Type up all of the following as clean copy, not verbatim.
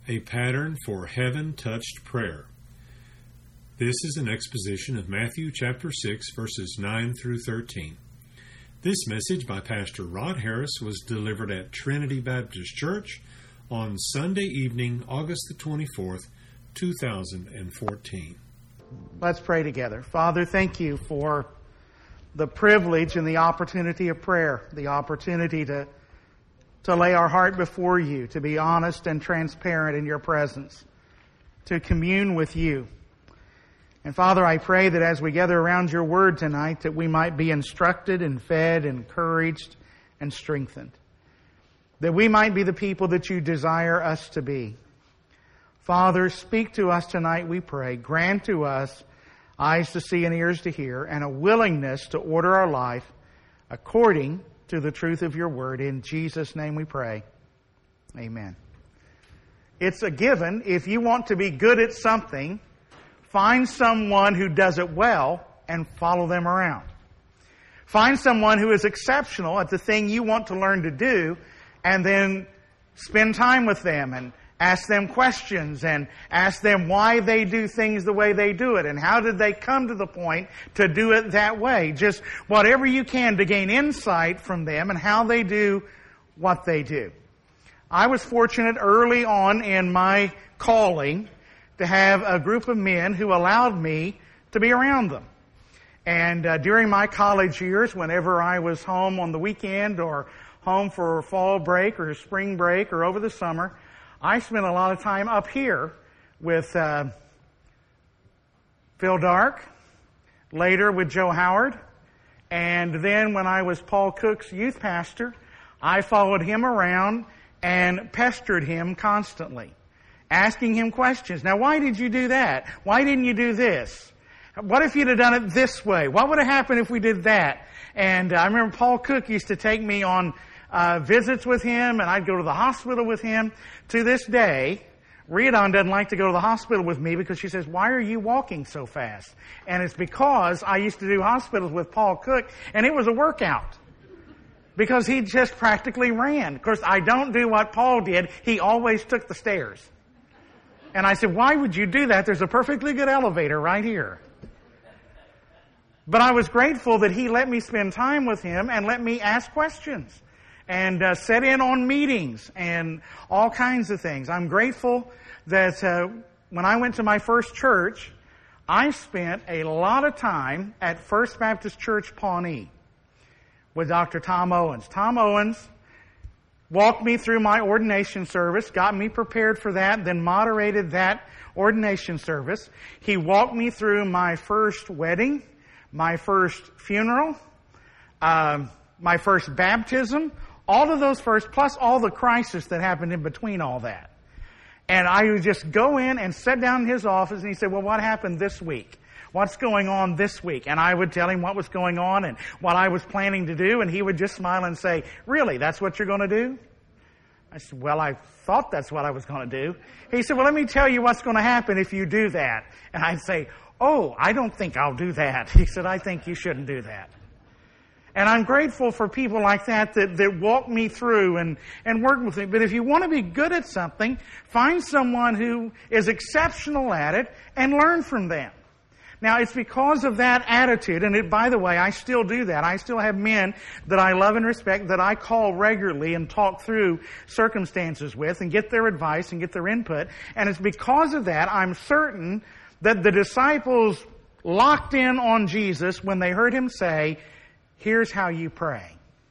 A Pattern for Heaven-Touched Prayer. This is an exposition of Matthew chapter 6, verses 9 through 13. This message by Pastor Rod Harris was delivered at Trinity Baptist Church on Sunday evening, August the 24th, 2014. Let's pray together. Father, thank you for the privilege and the opportunity of prayer, the opportunity to lay our heart before you, to be honest and transparent in your presence, to commune with you. And Father, I pray that as we gather around your word tonight, that we might be instructed and fed, encouraged and strengthened. That we might be the people that you desire us to be. Father, speak to us tonight, we pray. Grant to us eyes to see and ears to hear, and a willingness to order our life according to the truth of your word. In Jesus' name we pray. Amen. It's a given. If you want to be good at something, find someone who does it well and follow them around. Find someone who is exceptional at the thing you want to learn to do, and then spend time with them and ask them questions and ask them why they do things the way they do it and how did they come to the point to do it that way. Just whatever you can to gain insight from them and how they do what they do. I was fortunate early on in my calling to have a group of men who allowed me to be around them. And during my college years, whenever I was home on the weekend or home for fall break or spring break or over the summer, I spent a lot of time up here with Phil Dark, later with Joe Howard, and then when I was Paul Cook's youth pastor, I followed him around and pestered him constantly, asking him questions. Now, why did you do that? Why didn't you do this? What if you'd have done it this way? What would have happened if we did that? And I remember Paul Cook used to take me on visits with him, and I'd go to the hospital with him. To this day, Riadon doesn't like to go to the hospital with me because she says, "Why are you walking so fast?" And it's because I used to do hospitals with Paul Cook, and it was a workout. Because he just practically ran. Of course, I don't do what Paul did. He always took the stairs. And I said, "Why would you do that? There's a perfectly good elevator right here." But I was grateful that he let me spend time with him and let me ask questions and set in on meetings and all kinds of things. I'm grateful that when I went to my first church, I spent a lot of time at First Baptist Church, Pawnee, with Dr. Tom Owens. Tom Owens walked me through my ordination service, got me prepared for that, then moderated that ordination service. He walked me through my first wedding, my first funeral, my first baptism, all of those first, plus all the crisis that happened in between all that. And I would just go in and sit down in his office, and he said, "Well, what happened this week? What's going on this week?" And I would tell him what was going on and what I was planning to do, and he would just smile and say, "Really, that's what you're going to do?" I said, "Well, I thought that's what I was going to do." He said, "Well, let me tell you what's going to happen if you do that." And I'd say, "Oh, I don't think I'll do that." He said, "I think you shouldn't do that." And I'm grateful for people like that walk me through and work with me. But if you want to be good at something, find someone who is exceptional at it and learn from them. Now, it's because of that attitude, and by the way, I still do that. I still have men that I love and respect that I call regularly and talk through circumstances with and get their advice and get their input. And it's because of that I'm certain that the disciples locked in on Jesus when they heard him say, "Here's how you pray."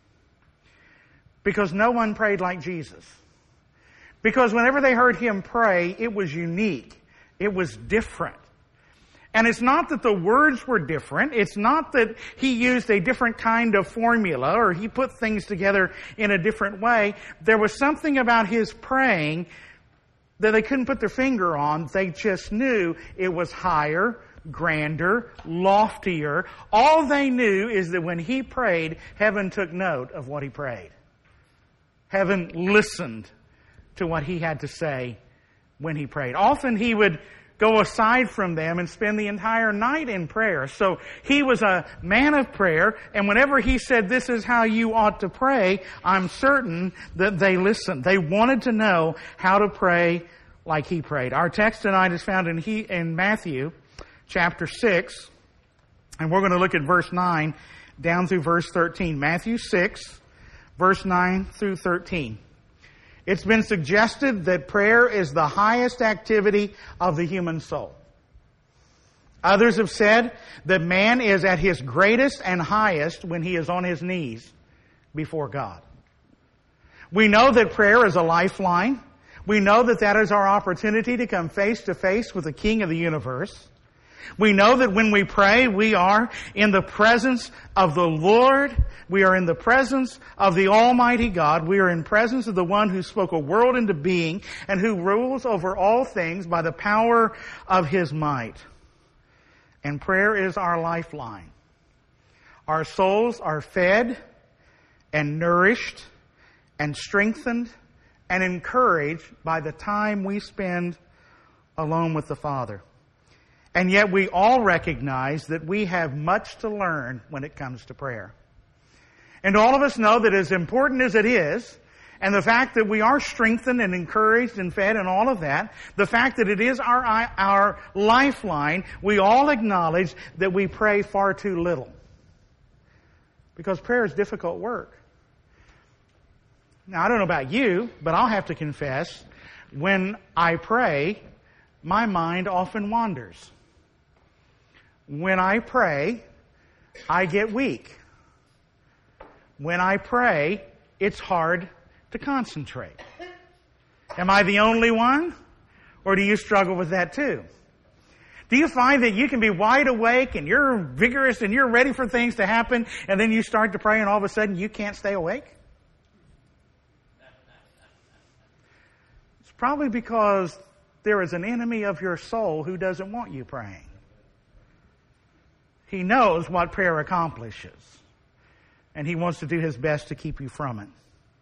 Because no one prayed like Jesus. Because whenever they heard him pray, it was unique. It was different. And it's not that the words were different. It's not that he used a different kind of formula or he put things together in a different way. There was something about his praying that they couldn't put their finger on. They just knew it was higher, grander, loftier. All they knew is that when he prayed, heaven took note of what he prayed. Heaven listened to what he had to say when he prayed. Often he would go aside from them and spend the entire night in prayer. So he was a man of prayer, and whenever he said, this is how you ought to pray, I'm certain that they listened. They wanted to know how to pray like he prayed. Our text tonight is found in Matthew chapter 6, and we're going to look at verse 9 down through verse 13. Matthew 6, verse 9 through 13. It's been suggested that prayer is the highest activity of the human soul. Others have said that man is at his greatest and highest when he is on his knees before God. We know that prayer is a lifeline. We know that that is our opportunity to come face to face with the King of the universe. We know that when we pray, we are in the presence of the Lord. We are in the presence of the Almighty God. We are in presence of the one who spoke a world into being and who rules over all things by the power of His might. And prayer is our lifeline. Our souls are fed and nourished and strengthened and encouraged by the time we spend alone with the Father. And yet we all recognize that we have much to learn when it comes to prayer. And all of us know that as important as it is, and the fact that we are strengthened and encouraged and fed and all of that, the fact that it is our lifeline, we all acknowledge that we pray far too little. Because prayer is difficult work. Now, I don't know about you, but I'll have to confess, when I pray, my mind often wanders. When I pray, I get weak. When I pray, it's hard to concentrate. Am I the only one? Or do you struggle with that too? Do you find that you can be wide awake and you're vigorous and you're ready for things to happen, and then you start to pray and all of a sudden you can't stay awake? It's probably because there is an enemy of your soul who doesn't want you praying. He knows what prayer accomplishes, and he wants to do his best to keep you from it.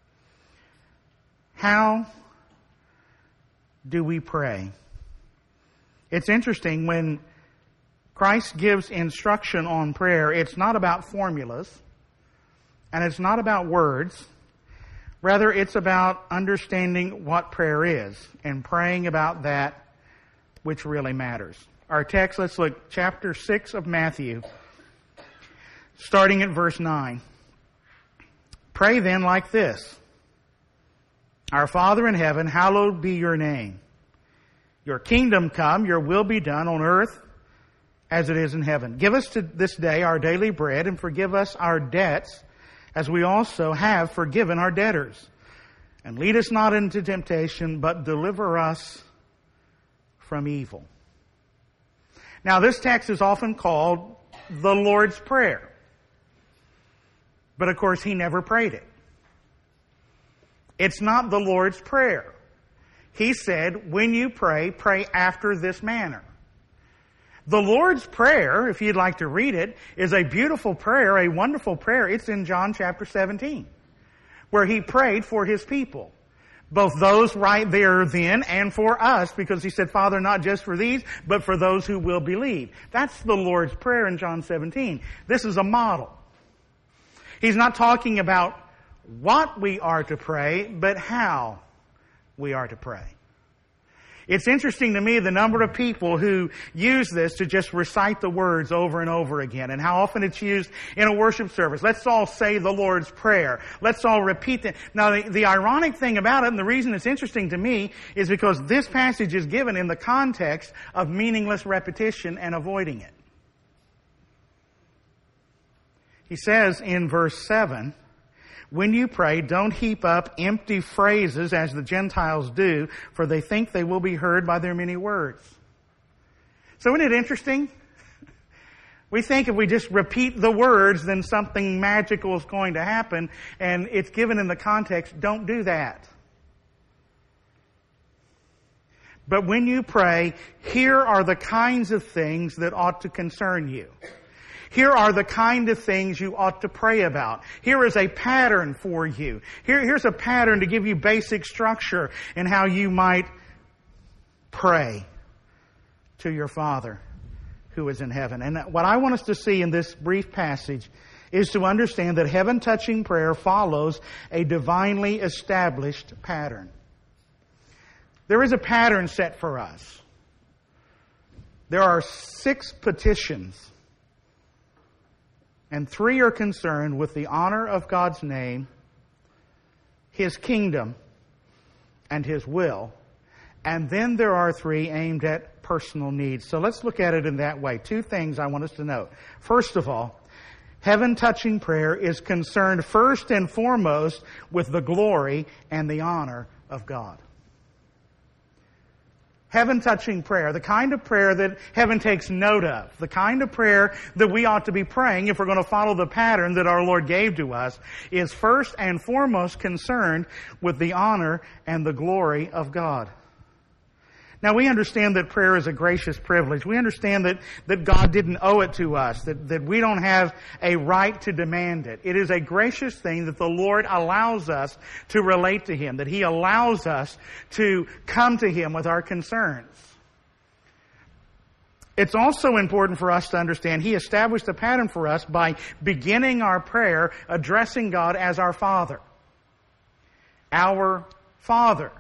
How do we pray? It's interesting when Christ gives instruction on prayer, it's not about formulas, and it's not about words. Rather, it's about understanding what prayer is and praying about that which really matters. Our text, let's look, chapter 6 of Matthew, starting at verse 9. Pray then like this. Our Father in heaven, hallowed be your name. Your kingdom come, your will be done on earth as it is in heaven. Give us this day our daily bread, and forgive us our debts as we also have forgiven our debtors. And lead us not into temptation, but deliver us from evil. Now, this text is often called the Lord's Prayer. But of course, he never prayed it. It's not the Lord's Prayer. He said, when you pray, pray after this manner. The Lord's Prayer, if you'd like to read it, is a beautiful prayer, a wonderful prayer. It's in John chapter 17, where he prayed for his people. Both those right there then and for us, because he said, Father, not just for these, but for those who will believe. That's the Lord's Prayer in John 17. This is a model. He's not talking about what we are to pray, but how we are to pray. It's interesting to me the number of people who use this to just recite the words over and over again, and how often it's used in a worship service. Let's all say the Lord's Prayer. Let's all repeat it. Now, the ironic thing about it, and the reason it's interesting to me, is because this passage is given in the context of meaningless repetition and avoiding it. He says in verse 7, when you pray, don't heap up empty phrases as the Gentiles do, for they think they will be heard by their many words. So isn't it interesting? We think if we just repeat the words, then something magical is going to happen, and it's given in the context, don't do that. But when you pray, here are the kinds of things that ought to concern you. Here are the kind of things you ought to pray about. Here is a pattern for you. Here's a pattern to give you basic structure in how you might pray to your Father who is in heaven. And what I want us to see in this brief passage is to understand that heaven-touching prayer follows a divinely established pattern. There is a pattern set for us. There are 6 petitions, and 3 are concerned with the honor of God's name, His kingdom, and His will. And then there are 3 aimed at personal needs. So let's look at it in that way. 2 things I want us to note. First of all, heaven-touching prayer is concerned first and foremost with the glory and the honor of God. Heaven-touching prayer, the kind of prayer that heaven takes note of, the kind of prayer that we ought to be praying if we're going to follow the pattern that our Lord gave to us, is first and foremost concerned with the honor and the glory of God. Now, we understand that prayer is a gracious privilege. We understand that God didn't owe it to us, that we don't have a right to demand it. It is a gracious thing that the Lord allows us to relate to Him, that He allows us to come to Him with our concerns. It's also important for us to understand He established a pattern for us by beginning our prayer addressing God as our Father. Our Father,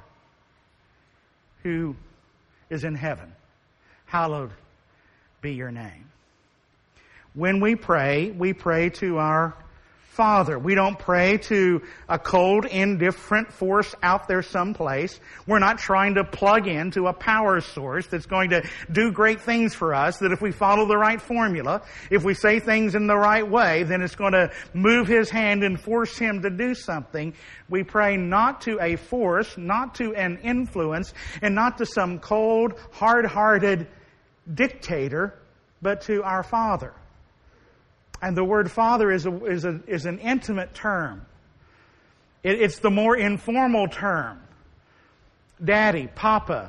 who is in heaven, hallowed be your name. When we pray to our Father. We don't pray to a cold, indifferent force out there someplace. We're not trying to plug into a power source that's going to do great things for us, that if we follow the right formula, if we say things in the right way, then it's going to move His hand and force Him to do something. We pray not to a force, not to an influence, and not to some cold, hard-hearted dictator, but to our Father. And the word Father is an intimate term. It's the more informal term. Daddy, Papa.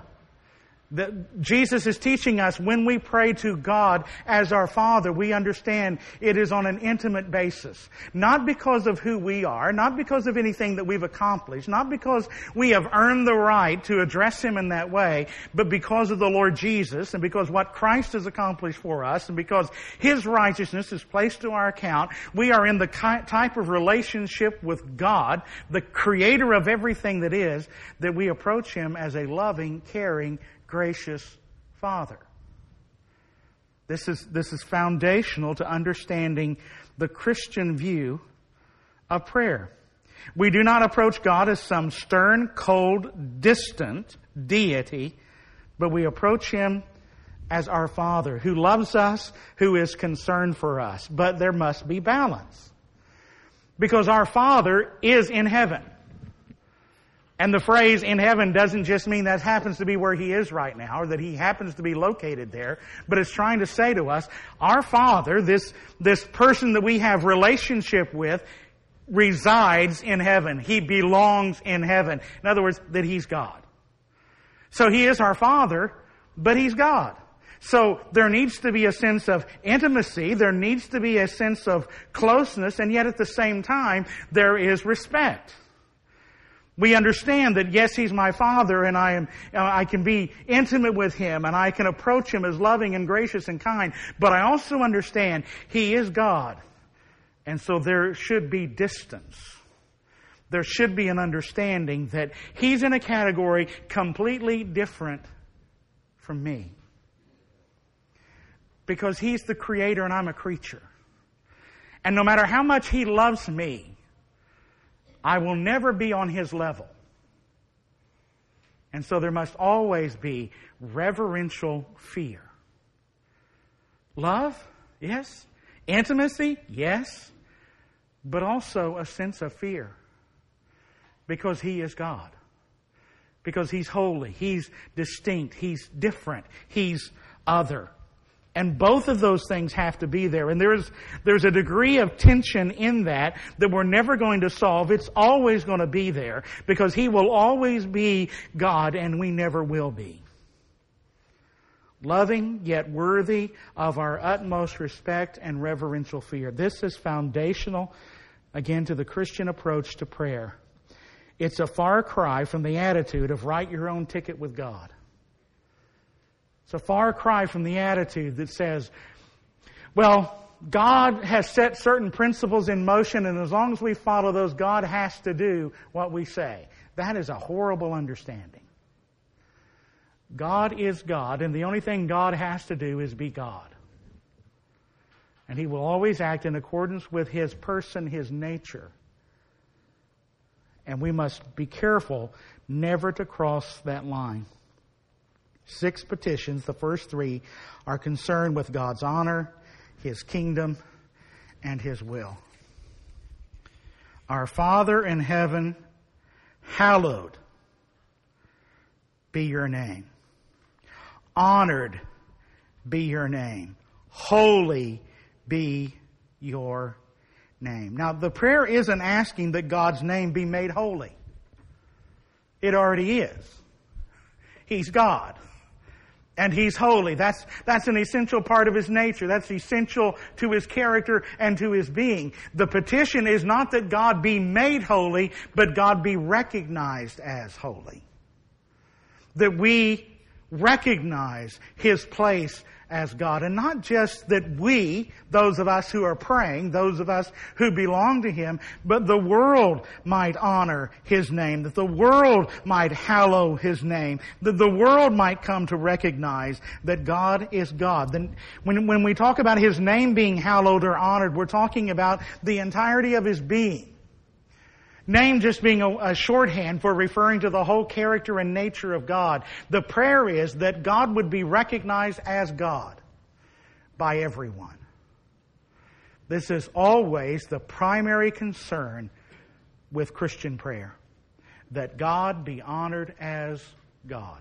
Jesus is teaching us when we pray to God as our Father, we understand it is on an intimate basis. Not because of who we are, not because of anything that we've accomplished, not because we have earned the right to address Him in that way, but because of the Lord Jesus and because what Christ has accomplished for us and because His righteousness is placed to our account, we are in the type of relationship with God, the Creator of everything that is, that we approach Him as a loving, caring, gracious Father. This is foundational to understanding the Christian view of prayer. We do not approach God as some stern, cold, distant deity, but we approach Him as our Father, who loves us, who is concerned for us. But there must be balance, because our Father is in heaven. And the phrase in heaven doesn't just mean that happens to be where He is right now, or that He happens to be located there, but it's trying to say to us, our Father, this person that we have relationship with, resides in heaven. He belongs in heaven. In other words, that He's God. So He is our Father, but He's God. So there needs to be a sense of intimacy, there needs to be a sense of closeness, and yet at the same time, there is respect. We understand that, yes, He's my Father, and I can be intimate with Him, and I can approach Him as loving and gracious and kind. But I also understand He is God. And so there should be distance. There should be an understanding that He's in a category completely different from me. Because He's the Creator and I'm a creature. And no matter how much He loves me, I will never be on His level. And so there must always be reverential fear. Love? Yes. Intimacy? Yes. But also a sense of fear. Because He is God. Because He's holy. He's distinct. He's different. He's other. And both of those things have to be there. And there's a degree of tension in that we're never going to solve. It's always going to be there because He will always be God and we never will be. Loving yet worthy of our utmost respect and reverential fear. This is foundational, again, to the Christian approach to prayer. It's a far cry from the attitude of write your own ticket with God. It's a far cry from the attitude that says, well, God has set certain principles in motion, and as long as we follow those, God has to do what we say. That is a horrible understanding. God is God, and the only thing God has to do is be God. And He will always act in accordance with His person, His nature. And we must be careful never to cross that line. 6 petitions, the first 3, are concerned with God's honor, His kingdom, and His will. Our Father in heaven, hallowed be your name. Honored be your name. Holy be your name. Now, the prayer isn't asking that God's name be made holy. It already is. He's God. And He's holy. That's an essential part of His nature. That's essential to His character and to His being. The petition is not that God be made holy, but God be recognized as holy. That we recognize His place as God. And not just that we, those of us who are praying, those of us who belong to Him, but the world might honor His name, that the world might hallow His name, that the world might come to recognize that God is God. Then when we talk about His name being hallowed or honored, we're talking about the entirety of His being. Name just being a shorthand for referring to the whole character and nature of God. The prayer is that God would be recognized as God by everyone. This is always the primary concern with Christian prayer. That God be honored as God.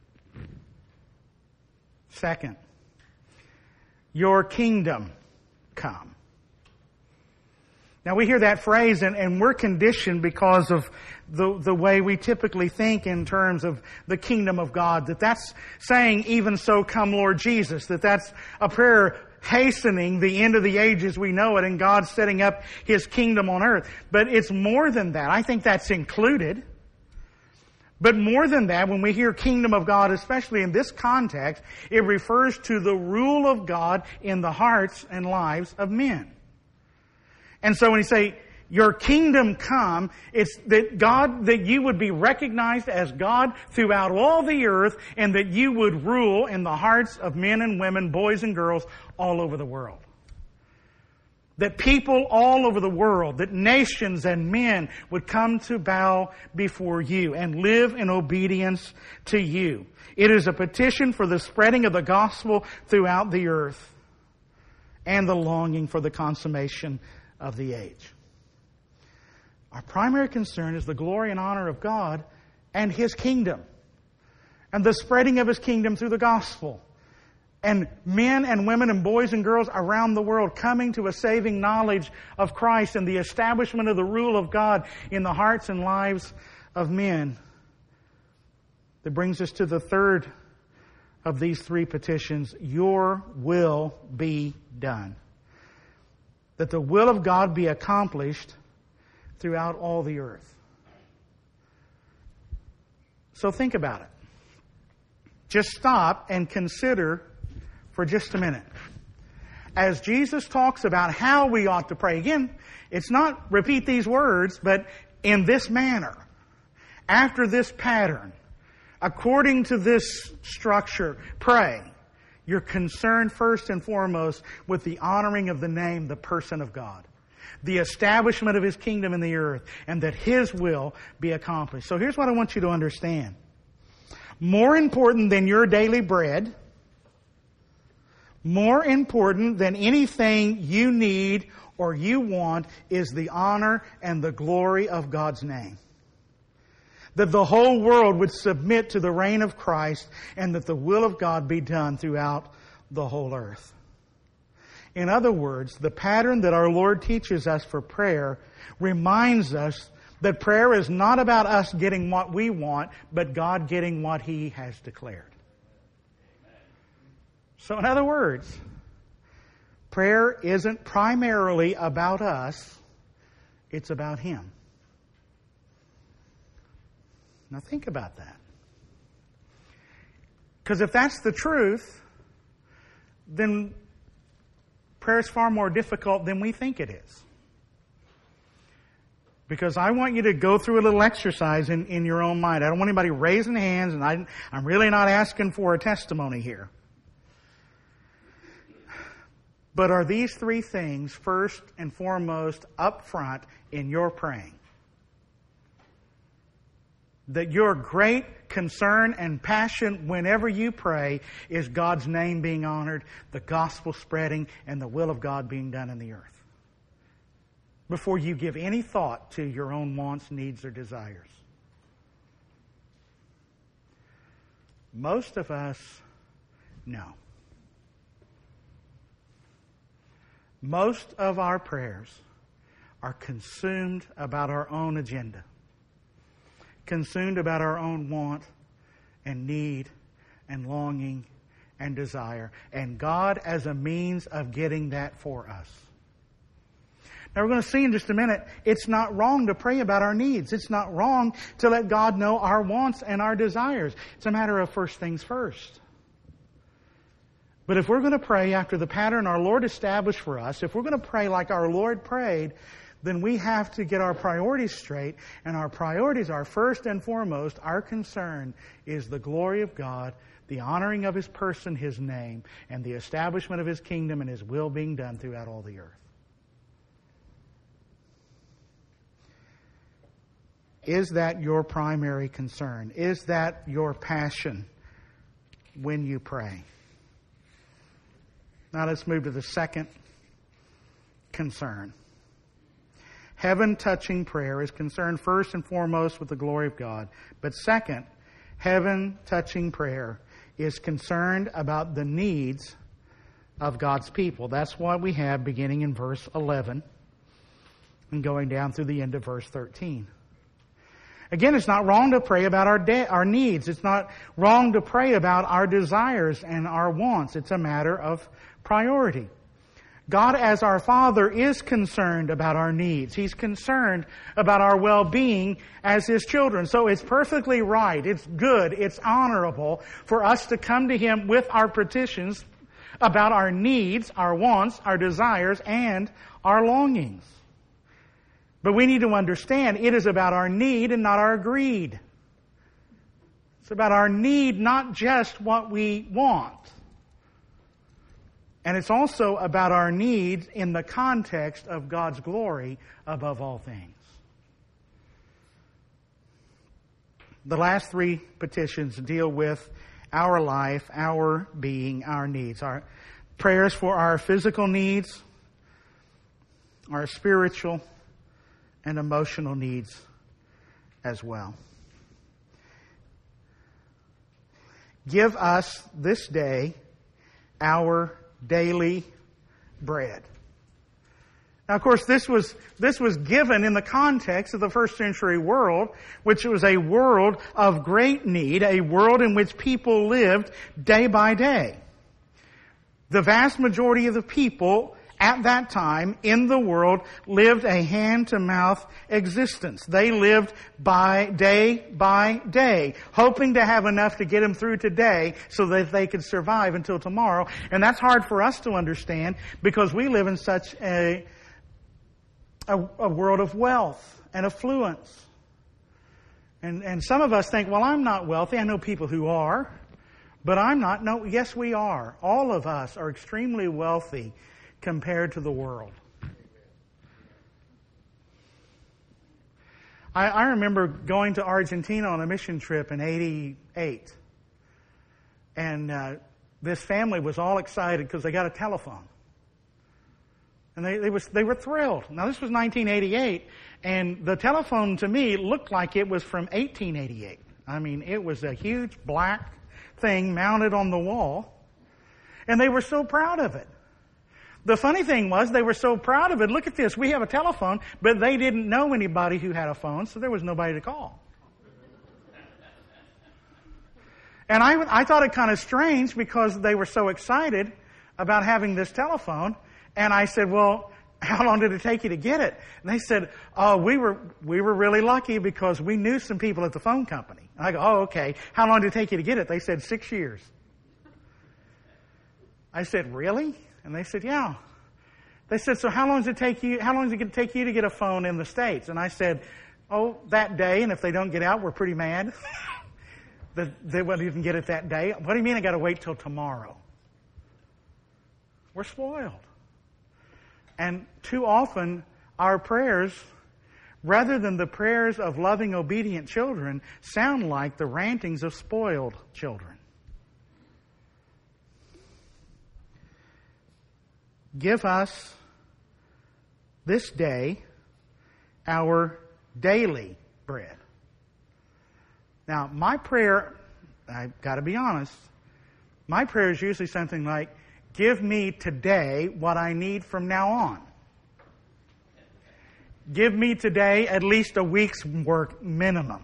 Second, your kingdom come. Now we hear that phrase and we're conditioned because of the way we typically think in terms of the kingdom of God. That's saying, even so come Lord Jesus. That's a prayer hastening the end of the age as we know it and God setting up His kingdom on earth. But it's more than that. I think that's included. But more than that, when we hear kingdom of God, especially in this context, it refers to the rule of God in the hearts and lives of men. And so when you say, your kingdom come, it's that God, that you would be recognized as God throughout all the earth and that you would rule in the hearts of men and women, boys and girls all over the world. That people all over the world, that nations and men would come to bow before you and live in obedience to you. It is a petition for the spreading of the gospel throughout the earth and the longing for the consummation of the age. Our primary concern is the glory and honor of God and His kingdom and the spreading of His kingdom through the gospel and men and women and boys and girls around the world coming to a saving knowledge of Christ and the establishment of the rule of God in the hearts and lives of men. That brings us to the third of these 3 petitions. Your will be done. That the will of God be accomplished throughout all the earth. So think about it. Just stop and consider for just a minute. As Jesus talks about how we ought to pray, again, it's not repeat these words, but in this manner, after this pattern, according to this structure, pray. You're concerned first and foremost with the honoring of the name, the person of God. The establishment of His kingdom in the earth, and that His will be accomplished. So here's what I want you to understand. More important than your daily bread, more important than anything you need or you want, is the honor and the glory of God's name. That the whole world would submit to the reign of Christ and that the will of God be done throughout the whole earth. In other words, the pattern that our Lord teaches us for prayer reminds us that prayer is not about us getting what we want, but God getting what He has declared. So in other words, prayer isn't primarily about us, it's about Him. Now think about that. Because if that's the truth, then prayer is far more difficult than we think it is. Because I want you to go through a little exercise in your own mind. I don't want anybody raising hands, and I'm really not asking for a testimony here. But are these three things first and foremost up front in your praying? That your great concern and passion whenever you pray is God's name being honored, the gospel spreading, and the will of God being done in the earth. Before you give any thought to your own wants, needs, or desires. Most of us, no. Most of our prayers are consumed about our own agenda. Consumed about our own want and need and longing and desire. And God as a means of getting that for us. Now we're going to see in just a minute, it's not wrong to pray about our needs. It's not wrong to let God know our wants and our desires. It's a matter of first things first. But if we're going to pray after the pattern our Lord established for us, if we're going to pray like our Lord prayed, then we have to get our priorities straight. And our priorities are first and foremost, our concern is the glory of God, the honoring of His person, His name, and the establishment of His kingdom and His will being done throughout all the earth. Is that your primary concern? Is that your passion when you pray? Now let's move to the second concern. Heaven-touching prayer is concerned first and foremost with the glory of God. But second, heaven-touching prayer is concerned about the needs of God's people. That's what we have beginning in verse 11 and going down through the end of verse 13. Again, it's not wrong to pray about our needs. It's not wrong to pray about our desires and our wants. It's a matter of priority. God as our Father is concerned about our needs. He's concerned about our well-being as His children. So it's perfectly right, it's good, it's honorable for us to come to Him with our petitions about our needs, our wants, our desires, and our longings. But we need to understand it is about our need and not our greed. It's about our need, not just what we want. And it's also about our needs in the context of God's glory above all things. The last three petitions deal with our life, our being, our needs. Our prayers for our physical needs, our spiritual and emotional needs as well. Give us this day our daily bread. Now, of course, this was given in the context of the first century world, which was a world of great need, a world in which people lived day by day. The vast majority of the people at that time in the world lived a hand-to-mouth existence. They lived by day, hoping to have enough to get them through today so that they could survive until tomorrow. And that's hard for us to understand because we live in such a world of wealth and affluence. And some of us think, well, I'm not wealthy. I know people who are, but I'm not. No, yes, we are. All of us are extremely wealthy compared to the world. I remember going to Argentina on a mission trip in '88. And this family was all excited because they got a telephone. And they were thrilled. Now, this was 1988, and the telephone to me looked like it was from 1888. I mean, it was a huge black thing mounted on the wall, and they were so proud of it. The funny thing was, they were so proud of it. Look at this, we have a telephone, but they didn't know anybody who had a phone, so there was nobody to call. And I thought it kind of strange because they were so excited about having this telephone. And I said, well, how long did it take you to get it? And they said, oh, we were really lucky because we knew some people at the phone company. And I go, oh, okay. How long did it take you to get it? They said 6 years. I said, really? And they said, yeah. They said, so how long does it take you? How long is it going to take you to get a phone in the States? And I said, oh, that day. And if they don't get out, we're pretty mad that they won't even get it that day. What do you mean I got to wait till tomorrow? We're spoiled. And too often, our prayers, rather than the prayers of loving, obedient children, sound like the rantings of spoiled children. Give us this day our daily bread. Now, my prayer, I've got to be honest, my prayer is usually something like, give me today what I need from now on. Give me today at least a week's work minimum.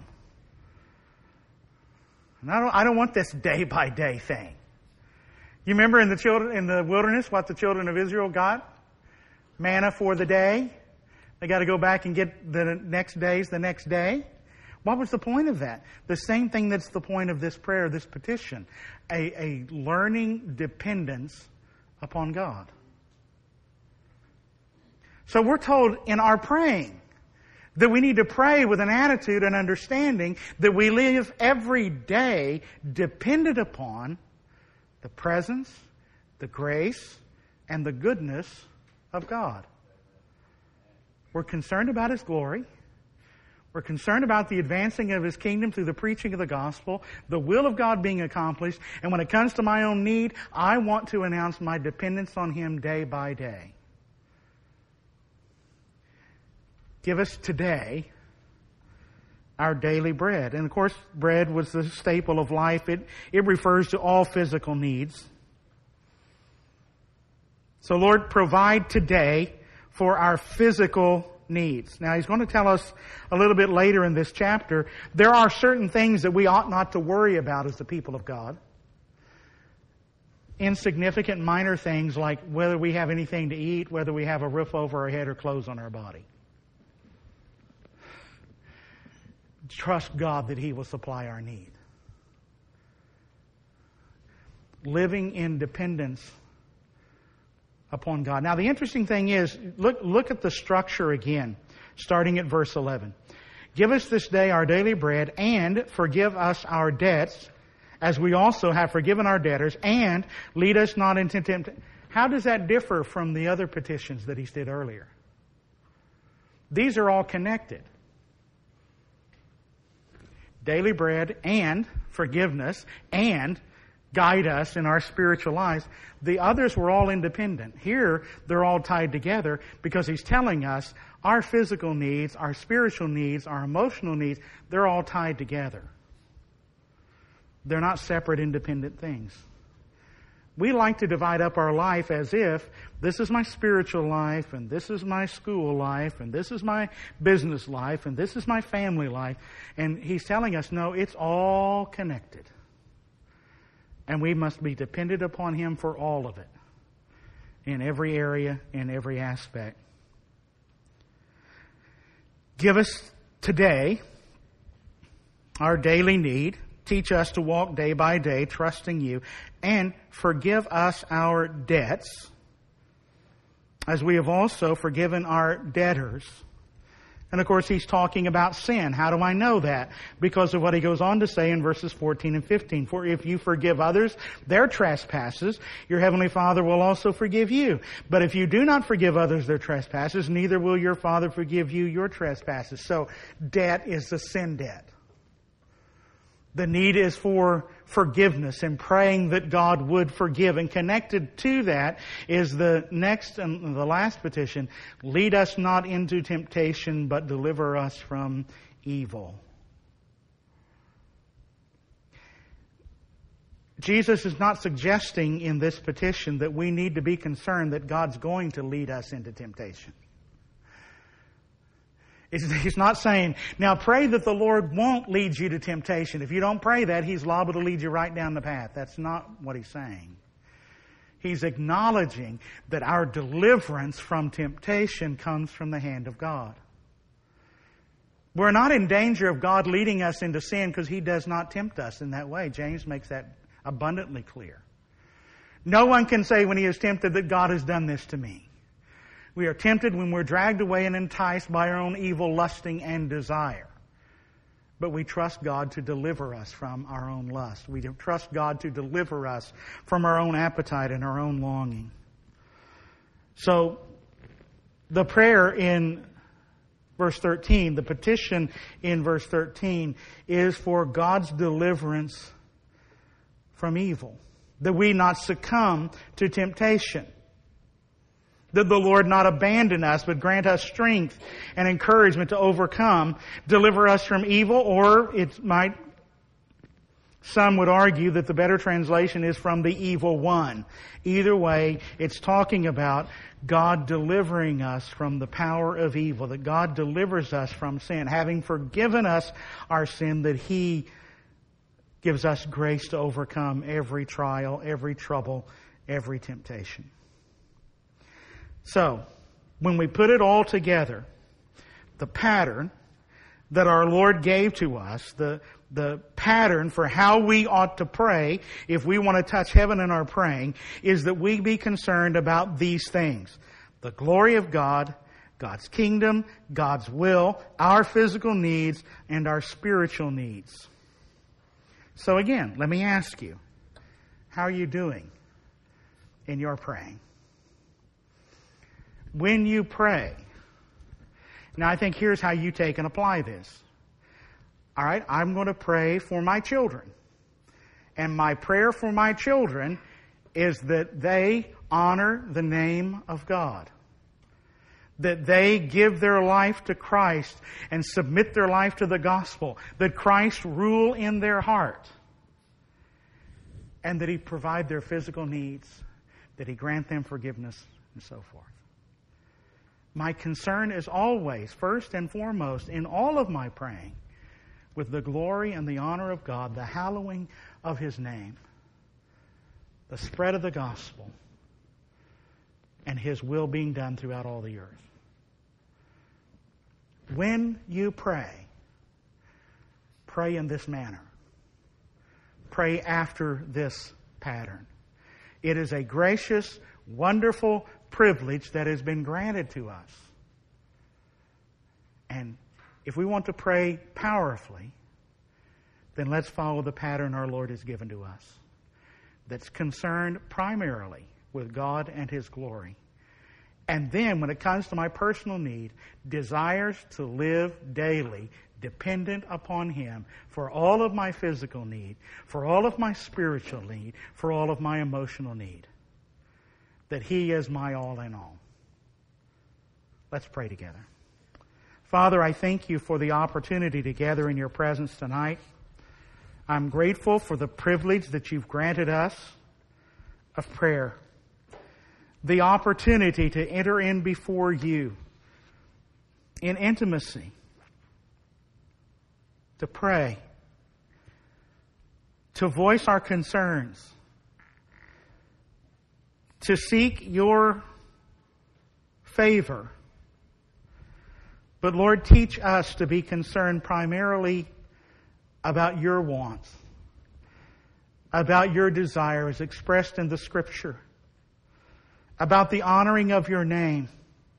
And I don't want this day by day thing. You remember in the wilderness what the children of Israel got? Manna for the day. They got to go back and get the next day. What was the point of that? The same thing that's the point of this prayer, this petition. A learning dependence upon God. So we're told in our praying that we need to pray with an attitude and understanding that we live every day dependent upon the presence, the grace, and the goodness of God. We're concerned about His glory. We're concerned about the advancing of His kingdom through the preaching of the gospel, the will of God being accomplished, and when it comes to my own need, I want to announce my dependence on Him day by day. Give us today our daily bread. And of course, bread was the staple of life. It refers to all physical needs. So Lord, provide today for our physical needs. Now, He's going to tell us a little bit later in this chapter, there are certain things that we ought not to worry about as the people of God. Insignificant, minor things like whether we have anything to eat, whether we have a roof over our head or clothes on our body. Trust God that He will supply our need. Living in dependence upon God. Now, the interesting thing is, look at the structure again, starting at verse 11. Give us this day our daily bread, and forgive us our debts, as we also have forgiven our debtors, and lead us not into temptation. How does that differ from the other petitions that he did earlier? These are all connected. Daily bread and forgiveness and guide us in our spiritual lives. The others were all independent. Here, they're all tied together because he's telling us our physical needs, our spiritual needs, our emotional needs, they're all tied together. They're not separate, independent things. We like to divide up our life as if this is my spiritual life, and this is my school life, and this is my business life, and this is my family life. And he's telling us, no, it's all connected. And we must be dependent upon Him for all of it, in every area, in every aspect. Give us today our daily need. Teach us to walk day by day, trusting You, and forgive us our debts, as we have also forgiven our debtors. And of course, he's talking about sin. How do I know that? Because of what he goes on to say in verses 14 and 15. For if you forgive others their trespasses, your heavenly Father will also forgive you. But if you do not forgive others their trespasses, neither will your Father forgive you your trespasses. So, debt is a sin debt. The need is for forgiveness and praying that God would forgive. And connected to that is the next and the last petition. Lead us not into temptation, but deliver us from evil. Jesus is not suggesting in this petition that we need to be concerned that God's going to lead us into temptation. He's not saying, now pray that the Lord won't lead you to temptation. If you don't pray that, He's liable to lead you right down the path. That's not what He's saying. He's acknowledging that our deliverance from temptation comes from the hand of God. We're not in danger of God leading us into sin because He does not tempt us in that way. James makes that abundantly clear. No one can say when he is tempted that God has done this to me. We are tempted when we're dragged away and enticed by our own evil lusting and desire. But we trust God to deliver us from our own lust. We trust God to deliver us from our own appetite and our own longing. So, the prayer in verse 13, the petition in verse 13, is for God's deliverance from evil. That we not succumb to temptation. That the Lord not abandon us, but grant us strength and encouragement to overcome, deliver us from evil, or some would argue that the better translation is from the evil one. Either way, it's talking about God delivering us from the power of evil, that God delivers us from sin, having forgiven us our sin, that He gives us grace to overcome every trial, every trouble, every temptation. So, when we put it all together, the pattern that our Lord gave to us, the pattern for how we ought to pray if we want to touch heaven in our praying, is that we be concerned about these things. The glory of God, God's kingdom, God's will, our physical needs, and our spiritual needs. So again, let me ask you, how are you doing in your praying? When you pray, now I think here's how you take and apply this. All right, I'm going to pray for my children. And my prayer for my children is that they honor the name of God. That they give their life to Christ and submit their life to the gospel. That Christ rule in their heart. And that He provide their physical needs. That He grant them forgiveness and so forth. My concern is always, first and foremost, in all of my praying, with the glory and the honor of God, the hallowing of His name, the spread of the gospel, and His will being done throughout all the earth. When you pray, pray in this manner. Pray after this pattern. It is a gracious, wonderful privilege that has been granted to us. And if we want to pray powerfully, then let's follow the pattern our Lord has given to us. That's concerned primarily with God and His glory. And then, when it comes to my personal need, desires to live daily dependent upon Him for all of my physical need, for all of my spiritual need, for all of my emotional need. That He is my all in all. Let's pray together. Father, I thank You for the opportunity to gather in Your presence tonight. I'm grateful for the privilege that You've granted us of prayer. The opportunity to enter in before You in intimacy, to pray, to voice our concerns, to seek Your favor. But Lord, teach us to be concerned primarily about Your wants, about Your desires expressed in the Scripture, about the honoring of Your name,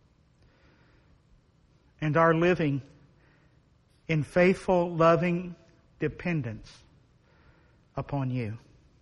and our living in faithful, loving dependence upon You.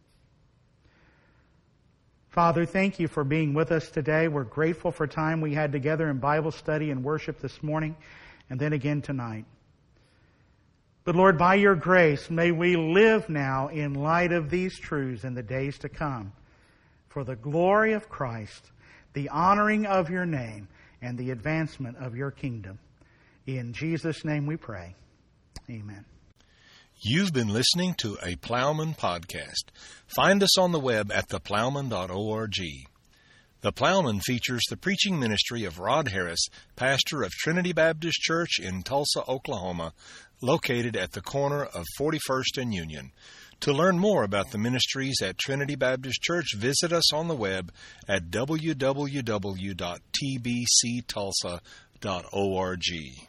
Father, thank You for being with us today. We're grateful for time we had together in Bible study and worship this morning, and then again tonight. But Lord, by Your grace, may we live now in light of these truths in the days to come, for the glory of Christ, the honoring of Your name, and the advancement of Your kingdom. In Jesus' name we pray. Amen. You've been listening to a Plowman podcast. Find us on the web at theplowman.org. The Plowman features the preaching ministry of Rod Harris, pastor of Trinity Baptist Church in Tulsa, Oklahoma, located at the corner of 41st and Union. To learn more about the ministries at Trinity Baptist Church, visit us on the web at www.tbctulsa.org.